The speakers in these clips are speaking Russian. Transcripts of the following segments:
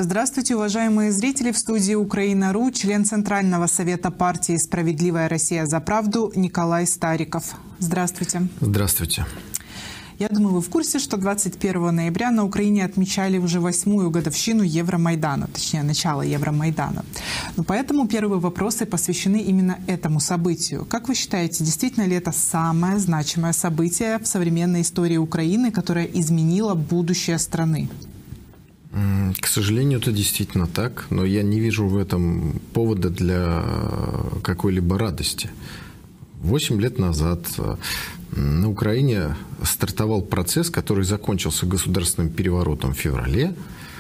Здравствуйте, уважаемые зрители. В студии Украина.ру член Центрального совета партии «Справедливая Россия за правду» Николай Стариков. Здравствуйте. Здравствуйте. Я думаю, вы в курсе, что 21 ноября на Украине отмечали уже 8-ю годовщину Евромайдана, точнее, начало Евромайдана. Но поэтому первые вопросы посвящены именно этому событию. Как вы считаете, действительно ли это самое значимое событие в современной истории Украины, которое изменило будущее страны? К сожалению, это действительно так, но я не вижу в этом повода для какой-либо радости. 8 лет назад на Украине стартовал процесс, который закончился государственным переворотом в феврале,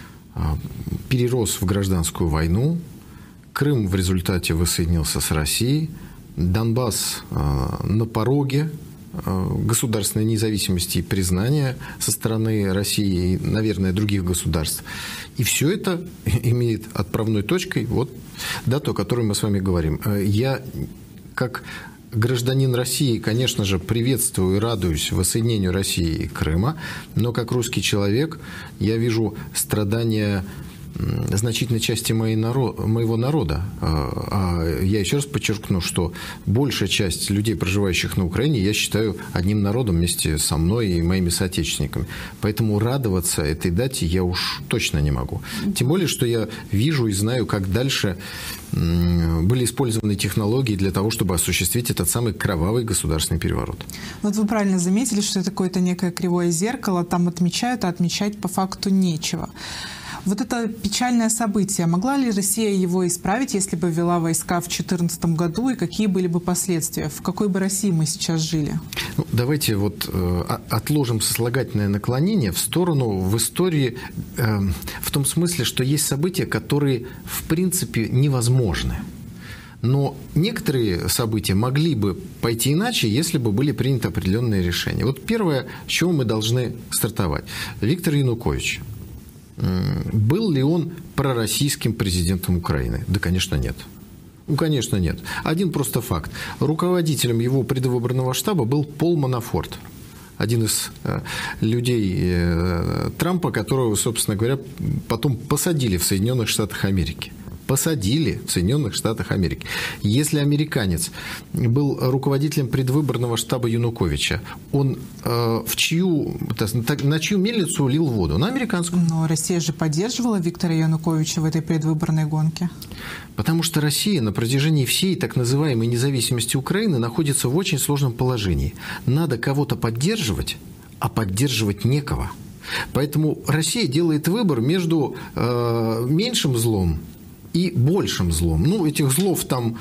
перерос в гражданскую войну, Крым в результате воссоединился с Россией, Донбасс на пороге государственной независимости и признания со стороны России и, наверное, других государств. И все это имеет отправной точкой вот дату, о которой мы с вами говорим. Я, как гражданин России, конечно же, приветствую и радуюсь воссоединению России и Крыма, но как русский человек я вижу страдания значительной части моего народа. А я еще раз подчеркну, что большая часть людей, проживающих на Украине, я считаю одним народом вместе со мной и моими соотечественниками. Поэтому радоваться этой дате я уж точно не могу. Тем более, что я вижу и знаю, как дальше были использованы технологии для того, чтобы осуществить этот самый кровавый государственный переворот. Вот вы правильно заметили, что это какое-то некое кривое зеркало. Там отмечают, а отмечать по факту нечего. Вот это печальное событие. Могла ли Россия его исправить, если бы ввела войска в 2014 году, и какие были бы последствия? В какой бы России мы сейчас жили? Ну, давайте вот отложим сослагательное наклонение в сторону в истории в том смысле, что есть события, которые в принципе невозможны. Но некоторые события могли бы пойти иначе, если бы были приняты определенные решения. Вот первое, с чего мы должны стартовать. Виктор Янукович. Был ли он пророссийским президентом Украины? Да, конечно, нет. Ну, конечно, нет. Один просто факт. Руководителем его предвыборного штаба был Пол Манафорт. Один из людей Трампа, которого, собственно говоря, потом посадили в Соединенных Штатах Америки. Посадили в Соединенных Штатах Америки. Если американец был руководителем предвыборного штаба Януковича, он на чью мельницу лил воду? На американскую. Но Россия же поддерживала Виктора Януковича в этой предвыборной гонке. Потому что Россия на протяжении всей так называемой независимости Украины находится в очень сложном положении. Надо кого-то поддерживать, а поддерживать некого. Поэтому Россия делает выбор между меньшим злом и большим злом. Ну, этих злов там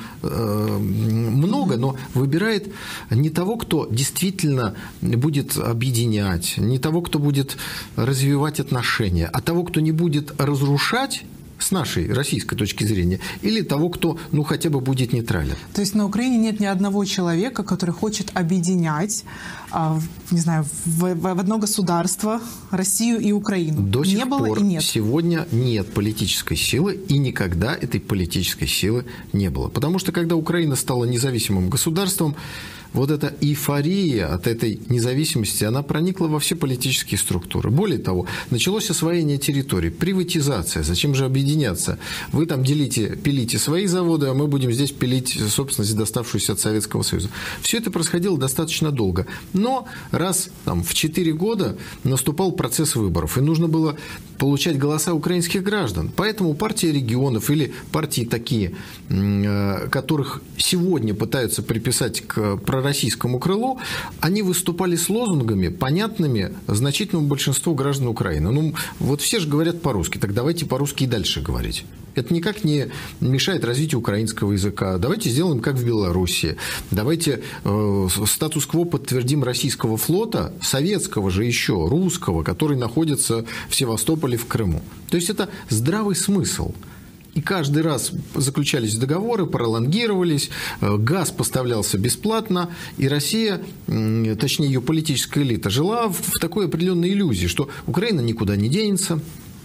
много, но выбирает не того, кто действительно будет объединять, не того, кто будет развивать отношения, а того, кто не будет разрушать с нашей российской точки зрения, или того, кто, хотя бы будет нейтрален. То есть на Украине нет ни одного человека, который хочет объединять, не знаю, в одно государство Россию и Украину. До сих не было пор и нет. Сегодня нет политической силы, и никогда этой политической силы не было. Потому что когда Украина стала независимым государством, вот эта эйфория от этой независимости, она проникла во все политические структуры. Более того, началось освоение территорий, приватизация. Зачем же объединяться? Вы там пилите свои заводы, а мы будем здесь пилить собственность, доставшуюся от Советского Союза. Все это происходило достаточно долго. Но раз в 4 года наступал процесс выборов, и нужно было получать голоса украинских граждан. Поэтому партия регионов или партии такие, которых сегодня пытаются приписать к пророссийскому крылу, они выступали с лозунгами, понятными значительному большинству граждан Украины. Вот все же говорят по-русски, так давайте по-русски и дальше говорить. Это никак не мешает развитию украинского языка. Давайте сделаем, как в Беларуси. Давайте статус-кво подтвердим российского флота, советского же еще, русского, который находится в Севастополе, в Крыму. То есть это здравый смысл. И каждый раз заключались договоры, пролонгировались, газ поставлялся бесплатно, и Россия, точнее ее политическая элита, жила в такой определенной иллюзии, что Украина никуда не денется,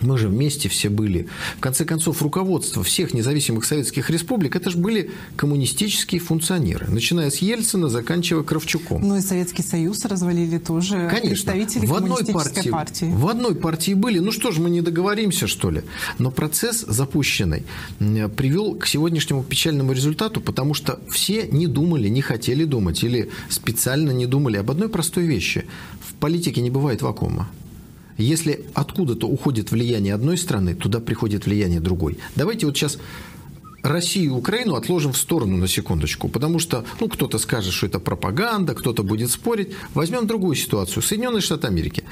Мы же вместе все были. В конце концов, руководство всех независимых советских республик – это же были коммунистические функционеры, начиная с Ельцина, заканчивая Кравчуком. Ну и Советский Союз развалили тоже. Конечно, представители коммунистической партии. В одной партии были. Ну что ж, мы не договоримся, что ли? Но процесс запущенный привел к сегодняшнему печальному результату, потому что все не думали, не хотели думать или специально не думали об одной простой вещи. В политике не бывает вакуума. Если откуда-то уходит влияние одной страны, туда приходит влияние другой. Давайте вот сейчас Россию и Украину отложим в сторону на секундочку, потому что кто-то скажет, что это пропаганда, кто-то будет спорить. Возьмем другую ситуацию. Соединенные Штаты Америки.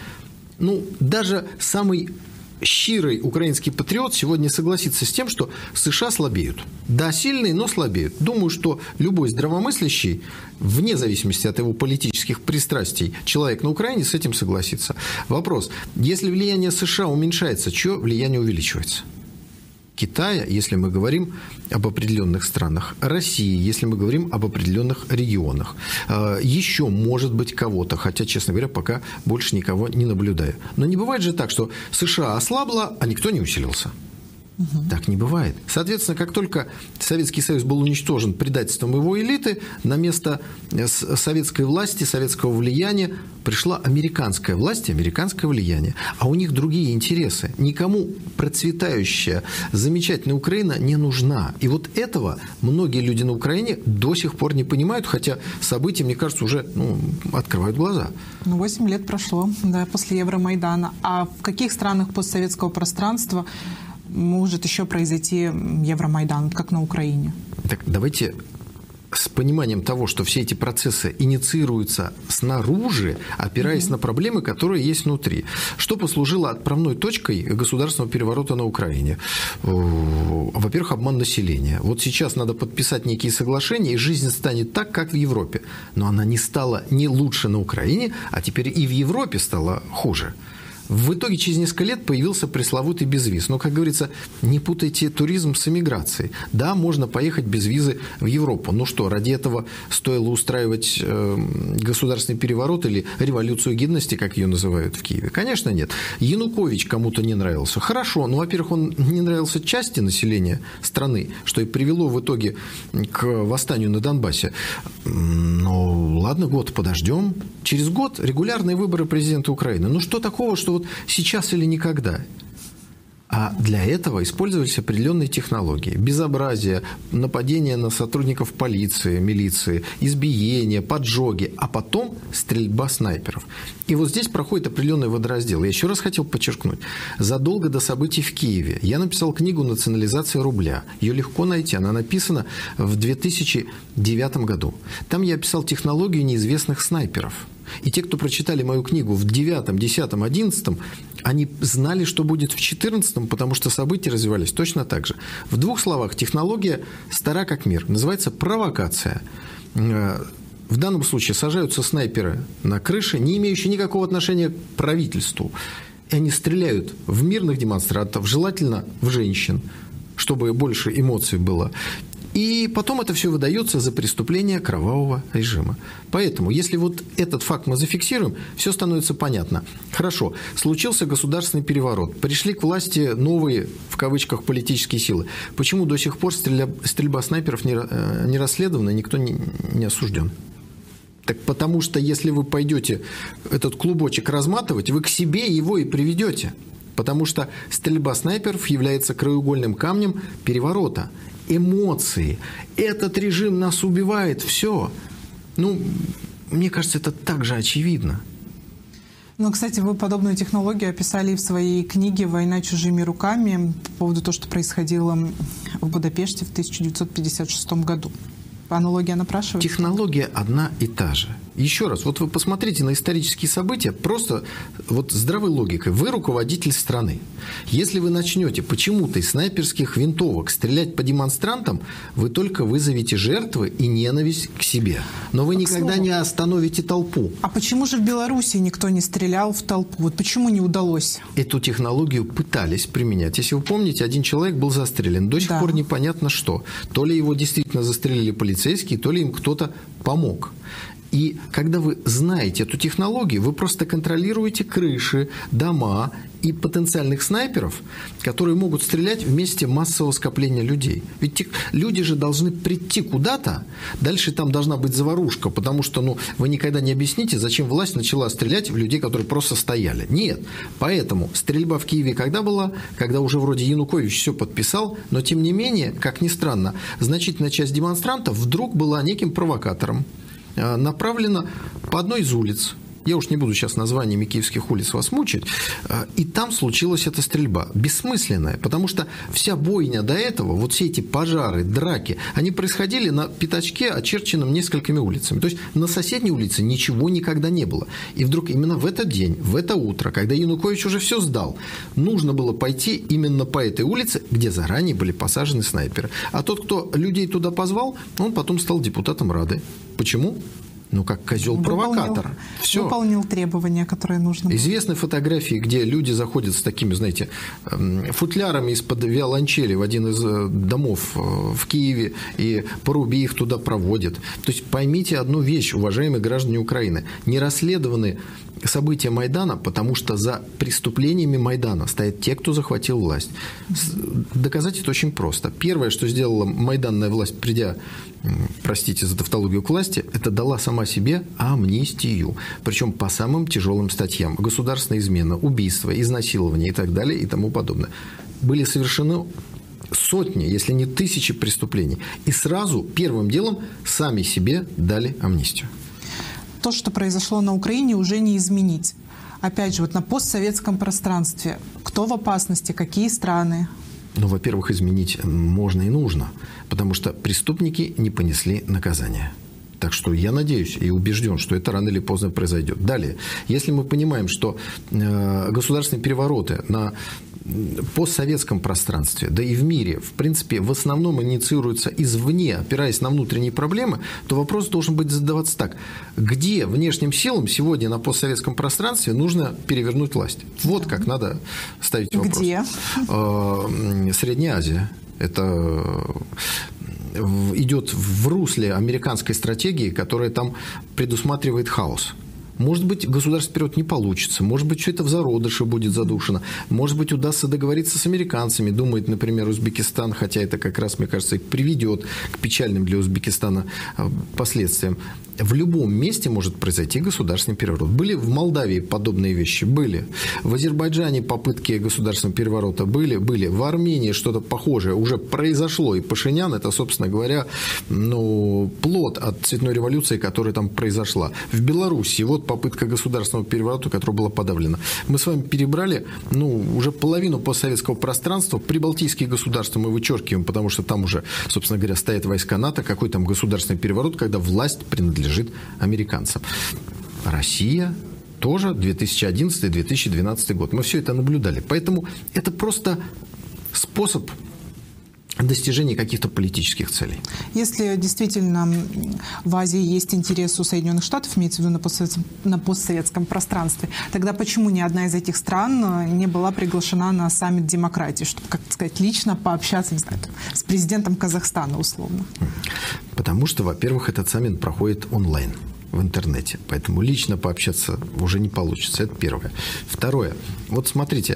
Даже самый щирый украинский патриот сегодня согласится с тем, что США слабеют. Да, сильные, но слабеют. Думаю, что любой здравомыслящий, вне зависимости от его политических пристрастий, человек на Украине с этим согласится. Вопрос. Если влияние США уменьшается, чье влияние увеличивается? Китая, если мы говорим об определенных странах, России, если мы говорим об определенных регионах, еще, может быть, кого-то, хотя, честно говоря, пока больше никого не наблюдаю. Но не бывает же так, что США ослабло, а никто не усилился. Так не бывает. Соответственно, как только Советский Союз был уничтожен предательством его элиты, на место советской власти, советского влияния пришла американская власть и американское влияние. А у них другие интересы. Никому процветающая, замечательная Украина не нужна. И вот этого многие люди на Украине до сих пор не понимают, хотя события, мне кажется, уже открывают глаза. 8 лет прошло, да, после Евромайдана. А в каких странах постсоветского пространства может еще произойти Евромайдан, как на Украине? Так давайте с пониманием того, что все эти процессы инициируются снаружи, опираясь на проблемы, которые есть внутри. Что послужило отправной точкой государственного переворота на Украине? Во-первых, обман населения. Вот сейчас надо подписать некие соглашения, и жизнь станет так, как в Европе. Но она не стала ни лучше на Украине, а теперь и в Европе стала хуже. В итоге через несколько лет появился пресловутый безвиз. Но, как говорится, не путайте туризм с эмиграцией. Да, можно поехать без визы в Европу. Ну что, ради этого стоило устраивать государственный переворот или революцию гидности, как ее называют в Киеве? Конечно, нет. Янукович кому-то не нравился. Хорошо, но, во-первых, он не нравился части населения страны, что и привело в итоге к восстанию на Донбассе. Ну, ладно, год подождем. Через год регулярные выборы президента Украины. Ну, что такого, что вот сейчас или никогда? А для этого использовались определенные технологии. Безобразие, нападение на сотрудников полиции, милиции, избиения, поджоги, а потом стрельба снайперов. И вот здесь проходит определенный водораздел. Я еще раз хотел подчеркнуть. Задолго до событий в Киеве я написал книгу «Национализация рубля». Ее легко найти. Она написана в 2009 году. Там я описал технологию неизвестных снайперов. И те, кто прочитали мою книгу в 9, 10, 11, они знали, что будет в 14, потому что события развивались точно так же. В двух словах, технология стара как мир. Называется провокация. В данном случае сажаются снайперы на крыше, не имеющие никакого отношения к правительству. И они стреляют в мирных демонстрантов, желательно в женщин, чтобы больше эмоций было. И потом это все выдается за преступление кровавого режима. Поэтому, если вот этот факт мы зафиксируем, все становится понятно. Хорошо, случился государственный переворот, пришли к власти новые, в кавычках, политические силы. Почему до сих пор стрельба снайперов не расследована, никто не осужден? Так потому что, если вы пойдете этот клубочек разматывать, вы к себе его и приведете. Потому что стрельба снайперов является краеугольным камнем переворота. Эмоции. Этот режим нас убивает. Все. Мне кажется, это так же очевидно. Ну, кстати, вы подобную технологию описали в своей книге «Война чужими руками» по поводу того, что происходило в Будапеште в 1956 году. Аналогия напрашивается? Технология одна и та же. Еще раз, вот вы посмотрите на исторические события, просто вот здравой логикой. Вы руководитель страны. Если вы начнете почему-то из снайперских винтовок стрелять по демонстрантам, вы только вызовете жертвы и ненависть к себе. Но вы никогда не остановите толпу. А почему же в Беларуси никто не стрелял в толпу? Вот почему не удалось? Эту технологию пытались применять. Если вы помните, один человек был застрелен. До сих пор непонятно что. То ли его действительно застрелили полицейские, то ли им кто-то помог. И когда вы знаете эту технологию, вы просто контролируете крыши, дома и потенциальных снайперов, которые могут стрелять в месте массового скопления людей. Ведь люди же должны прийти куда-то, дальше там должна быть заварушка, потому что вы никогда не объясните, зачем власть начала стрелять в людей, которые просто стояли. Нет. Поэтому стрельба в Киеве когда была? Когда уже вроде Янукович все подписал, но тем не менее, как ни странно, значительная часть демонстрантов вдруг была неким провокатором, направлена по одной из улиц. Я уж не буду сейчас названиями киевских улиц вас мучить. И там случилась эта стрельба. Бессмысленная, потому что вся бойня до этого, вот все эти пожары, драки, они происходили на пятачке, очерченном несколькими улицами. То есть на соседней улице ничего никогда не было. И вдруг именно в этот день, в это утро, когда Янукович уже все сдал, нужно было пойти именно по этой улице, где заранее были посажены снайперы. А тот, кто людей туда позвал, он потом стал депутатом Рады. Почему? Как козел-провокатор. Выполнил требования, которые нужно было. Известны фотографии, где люди заходят с такими, знаете, футлярами из-под виолончели в один из домов в Киеве, и поруби их туда проводят. То есть поймите одну вещь, уважаемые граждане Украины. Не расследованы события Майдана, потому что за преступлениями Майдана стоят те, кто захватил власть. Доказать это очень просто. Первое, что сделала майданная власть, придя, простите за тавтологию, к власти, это дала сама себе амнистию. Причем по самым тяжелым статьям. Государственная измена, убийство, изнасилование и так далее и тому подобное. Были совершены сотни, если не тысячи преступлений. И сразу первым делом сами себе дали амнистию. То, что произошло на Украине, уже не изменить. Опять же, на постсоветском пространстве. Кто в опасности, какие страны? Во-первых, изменить можно и нужно, потому что преступники не понесли наказания. Так что я надеюсь и убежден, что это рано или поздно произойдет. Далее, если мы понимаем, что государственные перевороты на постсоветском пространстве, да и в мире, в принципе, в основном инициируются извне, опираясь на внутренние проблемы, то вопрос должен быть задаваться так. Где внешним силам сегодня на постсоветском пространстве нужно перевернуть власть? Вот как надо ставить вопрос. Где? Средняя Азия. Это идет в русле американской стратегии, которая там предусматривает хаос. Может быть, государственный перевод не получится. Может быть, все это в зародыше будет задушено. Может быть, удастся договориться с американцами. Думает, например, Узбекистан, хотя это как раз, мне кажется, и приведет к печальным для Узбекистана последствиям. В любом месте может произойти государственный переворот. Были в Молдавии подобные вещи? Были. В Азербайджане попытки государственного переворота были? Были. В Армении что-то похожее уже произошло. И Пашинян – это, собственно говоря, плод от цветной революции, которая там произошла. В Беларуси вот попытка государственного переворота, которая была подавлена. Мы с вами перебрали уже половину постсоветского пространства. Прибалтийские государства мы вычеркиваем, потому что там уже, собственно говоря, стоят войска НАТО. Какой там государственный переворот, когда власть принадлежит американцам. Россия тоже 2011-2012 год. Мы все это наблюдали. Поэтому это просто способ достижения каких-то политических целей. Если действительно в Азии есть интерес у Соединенных Штатов, имеется в виду на постсоветском пространстве, тогда почему ни одна из этих стран не была приглашена на саммит демократии, чтобы, как сказать, лично пообщаться, не знаю, с президентом Казахстана условно? Потому что, во-первых, этот саммит проходит онлайн. В интернете. Поэтому лично пообщаться уже не получится. Это первое. Второе. Вот смотрите,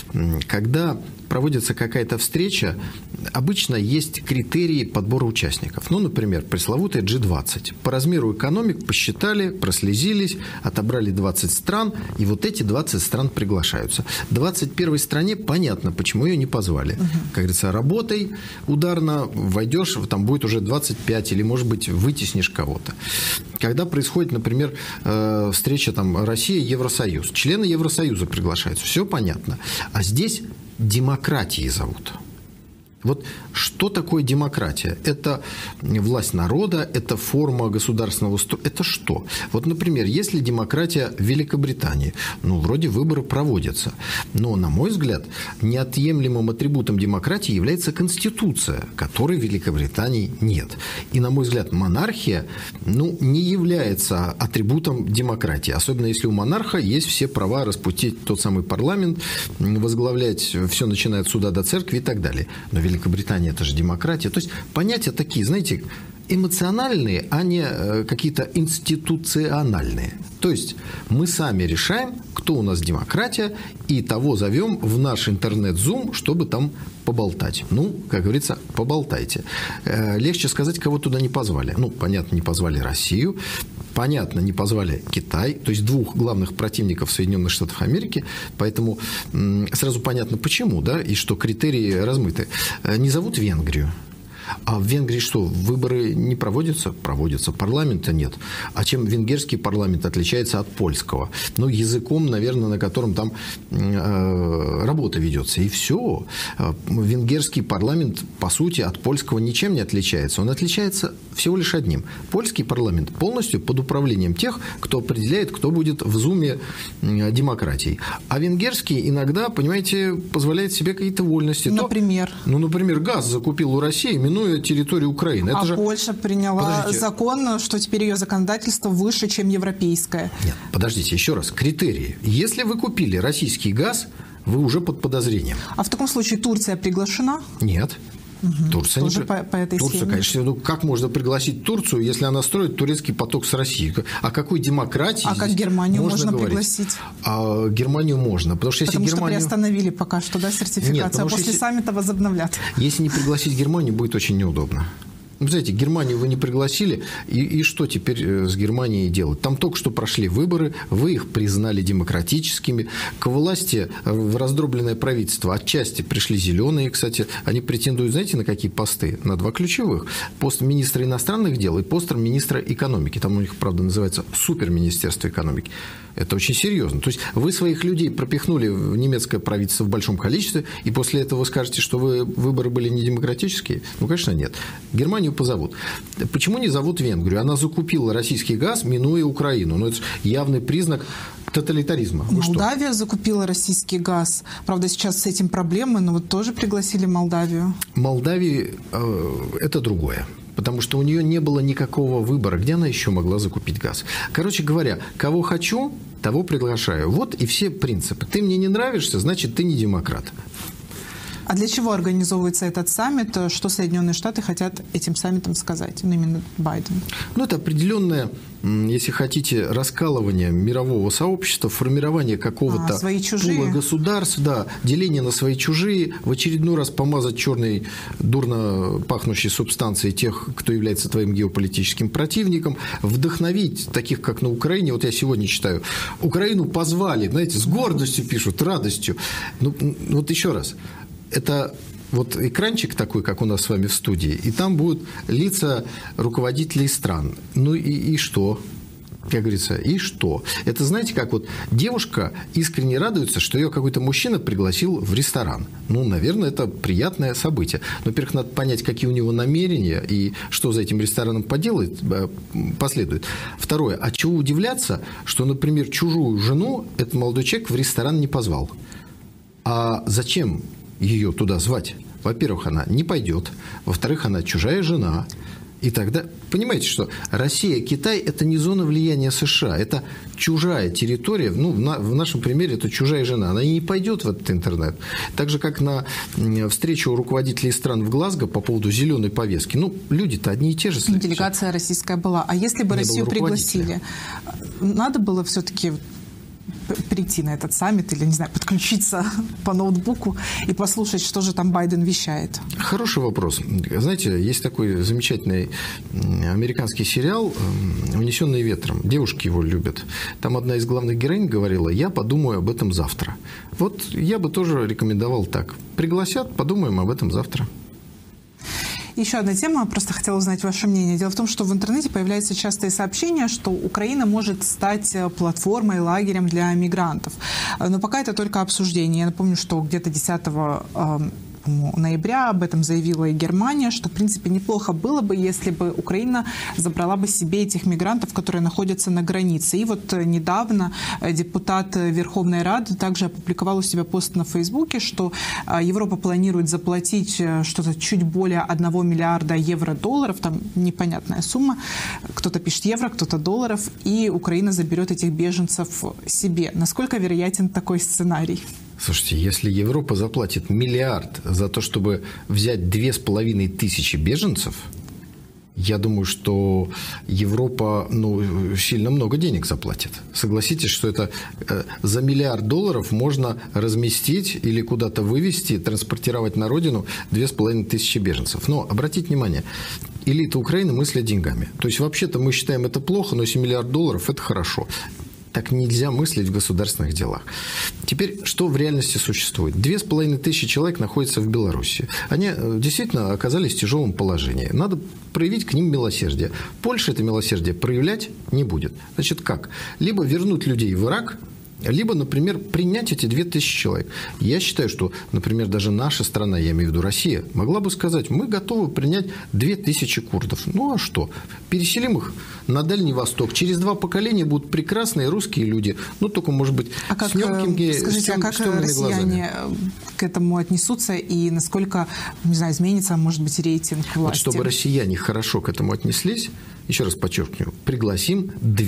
когда проводится какая-то встреча, обычно есть критерии подбора участников. Например, пресловутая G20. По размеру экономик посчитали, прослезились, отобрали 20 стран, и вот эти 20 стран приглашаются. 21-й стране понятно, почему ее не позвали. Как говорится, работай ударно, войдешь, там будет уже 25, или, может быть, вытеснишь кого-то. Когда происходит, например, встреча Россия-Евросоюз, члены Евросоюза приглашаются, все понятно. А здесь демократии зовут. Вот что такое демократия? Это власть народа, это форма государственного устройства. Это что? Вот, например, если демократия в Великобритании, вроде выборы проводятся, но, на мой взгляд, неотъемлемым атрибутом демократии является Конституция, которой в Великобритании нет. И, на мой взгляд, монархия, не является атрибутом демократии, особенно если у монарха есть все права распустить тот самый парламент, возглавлять все, начиная от суда до церкви и так далее. Но Великобритания – это же демократия. То есть понятия такие, знаете, эмоциональные, а не какие-то институциональные. То есть мы сами решаем, кто у нас демократия, и того зовем в наш интернет-зум, чтобы там поболтать. Ну, как говорится, поболтайте. Легче сказать, кого туда не позвали. Ну, понятно, не позвали Россию, понятно, не позвали Китай, то есть двух главных противников Соединенных Штатов Америки, поэтому сразу понятно, почему, да, и что критерии размыты. Не зовут Венгрию. А в Венгрии что, выборы не проводятся? Проводятся. Парламента нет. А чем венгерский парламент отличается от польского? Ну, языком, наверное, на котором там работа ведется. И все. Венгерский парламент, по сути, от польского ничем не отличается. Он отличается всего лишь одним. Польский парламент полностью под управлением тех, кто определяет, кто будет в зуме демократии. А венгерский иногда, понимаете, позволяет себе какие-то вольности. Например? Например, газ закупил у России, минуя территорию Украины. Это же... Польша приняла закон, что теперь ее законодательство выше, чем европейское. Нет, подождите, еще раз. Критерии. Если вы купили российский газ, вы уже под подозрением. А в таком случае Турция приглашена? Нет. Турция тоже по этой схеме? Конечно. Ну, как можно пригласить Турцию, если она строит турецкий поток с Россией? О какой демократии как Германию можно говорить? Пригласить? А Германию можно. Потому что, что приостановили пока что, да, сертификацию, нет, а после саммита возобновлят. Если не пригласить Германию, будет очень неудобно. Вы знаете, Германию вы не пригласили, и что теперь с Германией делать? Там только что прошли выборы, вы их признали демократическими. К власти в раздробленное правительство отчасти пришли зеленые, кстати. Они претендуют, знаете, на какие посты? На два ключевых. Пост министра иностранных дел и пост министра экономики. Там у них, правда, называется суперминистерство экономики. Это очень серьезно. То есть вы своих людей пропихнули в немецкое правительство в большом количестве, и после этого вы скажете, что выборы были не демократические? Ну, конечно, нет. Германию позовут. Почему не зовут Венгрию? Она закупила российский газ, минуя Украину. Но это явный признак тоталитаризма. Молдавия закупила российский газ. Правда, сейчас с этим проблемы, но вот тоже пригласили Молдавию. Молдавии это другое. Потому что у нее не было никакого выбора, где она еще могла закупить газ. Короче говоря, кого хочу, того приглашаю. Вот и все принципы. Ты мне не нравишься, значит, ты не демократ. А для чего организовывается этот саммит? Что Соединенные Штаты хотят этим саммитом сказать? Ну, именно Байден. Ну, это определенное, если хотите, раскалывание мирового сообщества, формирование какого-то пула государств, да, деление на свои-чужие, в очередной раз помазать черной, дурно пахнущей субстанцией тех, кто является твоим геополитическим противником, вдохновить таких, как на Украине. Вот я сегодня читаю, Украину позвали, знаете, с гордостью пишут, радостью. Ну, вот еще раз. Это вот экранчик такой, как у нас с вами в студии, и там будут лица руководителей стран. Ну и что? Как говорится, и что? Это, знаете, как вот девушка искренне радуется, что ее какой-то мужчина пригласил в ресторан. Ну, наверное, это приятное событие. Но, во-первых, надо понять, какие у него намерения и что за этим рестораном последует. Второе. А чего удивляться, что, например, чужую жену этот молодой человек в ресторан не позвал? А зачем ее туда звать? Во-первых, она не пойдет. Во-вторых, она чужая жена. И тогда, понимаете, что Россия, Китай – это не зона влияния США. Это чужая территория. Ну, в нашем примере это чужая жена. Она не пойдет в этот интернет. Так же, как на встречу руководителей стран в Глазго по поводу зеленой повестки. Ну, люди-то одни и те же. Делегация российская была. А если бы Россию пригласили, надо было все-таки прийти на этот саммит или, не знаю, подключиться по ноутбуку и послушать, что же там Байден вещает? Хороший вопрос. Знаете, есть такой замечательный американский сериал «Унесенные ветром». Девушки его любят. Там одна из главных героинь говорила: «Я подумаю об этом завтра». Вот я бы тоже рекомендовал так. Пригласят, подумаем об этом завтра. Еще одна тема, просто хотела узнать ваше мнение. Дело в том, что в интернете появляются частые сообщения, что Украина может стать платформой, лагерем для мигрантов. Но пока это только обсуждение. Я напомню, что где-то 10 ноября об этом заявила и Германия, что, в принципе, неплохо было бы, если бы Украина забрала бы себе этих мигрантов, которые находятся на границе. И вот недавно депутат Верховной Рады также опубликовал у себя пост на Фейсбуке, что Европа планирует заплатить что-то чуть более 1 миллиарда евро-долларов, там непонятная сумма, кто-то пишет евро, кто-то долларов, и Украина заберет этих беженцев себе. Насколько вероятен такой сценарий? Слушайте, если Европа заплатит 1 миллиард за то, чтобы взять 2500 беженцев, Я думаю, что Европа сильно много денег заплатит. Согласитесь, что это за $1 миллиард можно разместить или куда-то вывести, транспортировать на родину 2500 беженцев. Но обратите внимание, элита Украины мыслит деньгами. То есть вообще-то мы считаем это плохо, но если $1 миллиард это хорошо. Так нельзя мыслить в государственных делах. Теперь, что в реальности существует? 2500 человек находятся в Беларуси. Они действительно оказались в тяжелом положении. Надо проявить к ним милосердие. Польша это милосердие проявлять не будет. Значит, как? Либо вернуть людей в Ирак, либо, например, принять эти 2000 человек. Я считаю, что, например, даже наша страна, я имею в виду Россия, могла бы сказать, мы готовы принять 2000 курдов. Ну а что? Переселим их на Дальний Восток. Через 2 поколения будут прекрасные русские люди. Ну, только, может быть, с темными россияне к этому отнесутся и насколько, не знаю, изменится, может быть, рейтинг власти? Вот чтобы россияне хорошо к этому отнеслись, еще раз подчеркну, пригласим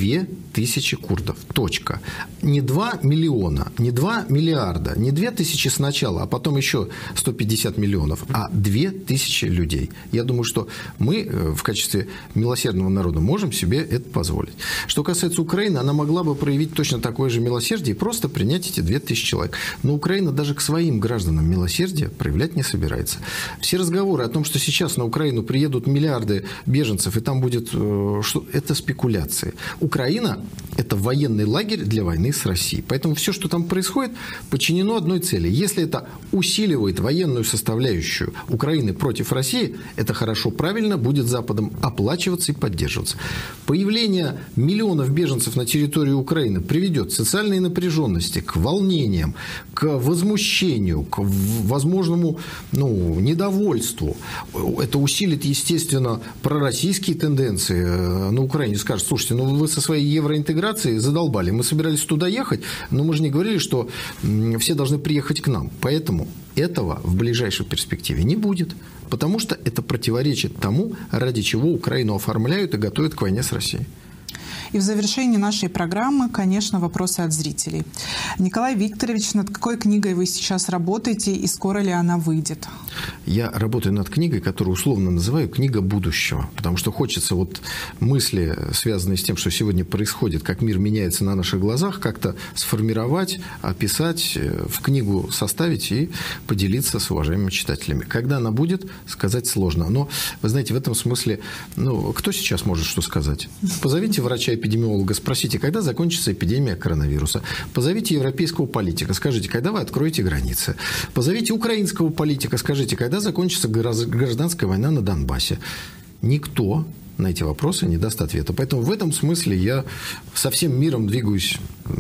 2000 курдов. Точка. Не 2 миллиона, не 2 миллиарда, не 2000 сначала, а потом еще 150 миллионов, а 2000 людей. Я думаю, что мы в качестве милосердного народа можем себе это позволить. Что касается Украины, она могла бы проявить точно такое же милосердие и просто принять эти 2000 человек. Но Украина даже к своим гражданам милосердие проявлять не собирается. Все разговоры о том, что сейчас на Украину приедут миллиарды беженцев, и там будет... что это спекуляции. Украина – это военный лагерь для войны с Россией. Поэтому все, что там происходит, подчинено одной цели. Если это усиливает военную составляющую Украины против России, это хорошо, правильно, будет Западом оплачиваться и поддерживаться. Появление миллионов беженцев на территории Украины приведет к социальной напряженности, к волнениям, к возмущению, к возможному недовольству. Это усилит, естественно, пророссийские тенденции на Украине. Скажут, слушайте, вы со своей евроинтеграцией задолбали. Мы собирались туда ехать, но мы же не говорили, что все должны приехать к нам. Поэтому этого в ближайшей перспективе не будет. Потому что это противоречит тому, ради чего Украину оформляют и готовят к войне с Россией. И в завершении нашей программы, конечно, вопросы от зрителей. Николай Викторович, над какой книгой вы сейчас работаете и скоро ли она выйдет? Я работаю над книгой, которую условно называю «Книга будущего». Потому что хочется мысли, связанные с тем, что сегодня происходит, как мир меняется на наших глазах, как-то сформировать, описать, в книгу составить и поделиться с уважаемыми читателями. Когда она будет, сказать сложно. Но, вы знаете, в этом смысле, кто сейчас может что сказать? Позовите врача-эпидемиолога, спросите, когда закончится эпидемия коронавируса. Позовите европейского политика, скажите, когда вы откроете границы. Позовите украинского политика, скажите, когда закончится гражданская война на Донбассе. Никто на эти вопросы не даст ответа. Поэтому в этом смысле я со всем миром двигаюсь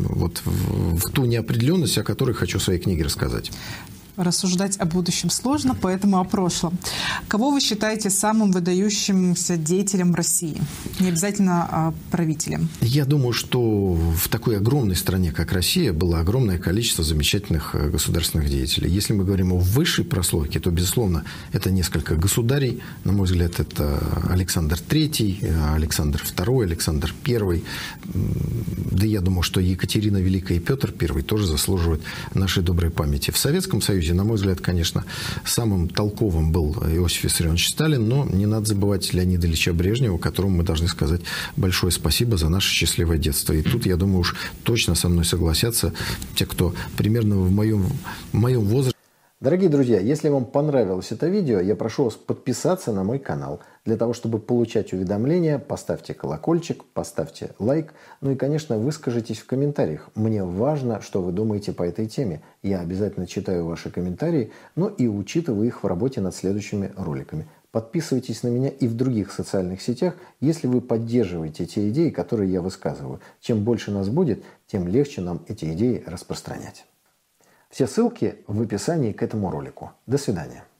в ту неопределенность, о которой хочу в своей книге рассказать. Рассуждать о будущем сложно, поэтому о прошлом. Кого вы считаете самым выдающимся деятелем России? Не обязательно правителем. Я думаю, что в такой огромной стране, как Россия, было огромное количество замечательных государственных деятелей. Если мы говорим о высшей прослойке, то, безусловно, это несколько государей. На мой взгляд, это Александр III, Александр II, Александр I. Да я думаю, что Екатерина Великая и Петр I тоже заслуживают нашей доброй памяти. В Советском Союзе, на мой взгляд, конечно, самым толковым был Иосиф Виссарионович Сталин, но не надо забывать Леонида Ильича Брежнева, которому мы должны сказать большое спасибо за наше счастливое детство. И тут, я думаю, уж точно со мной согласятся те, кто примерно в моем возрасте. Дорогие друзья, если вам понравилось это видео, я прошу вас подписаться на мой канал. Для того, чтобы получать уведомления, поставьте колокольчик, поставьте лайк. Ну и, конечно, выскажитесь в комментариях. Мне важно, что вы думаете по этой теме. Я обязательно читаю ваши комментарии, но и учитываю их в работе над следующими роликами. Подписывайтесь на меня и в других социальных сетях, если вы поддерживаете те идеи, которые я высказываю. Чем больше нас будет, тем легче нам эти идеи распространять. Все ссылки в описании к этому ролику. До свидания.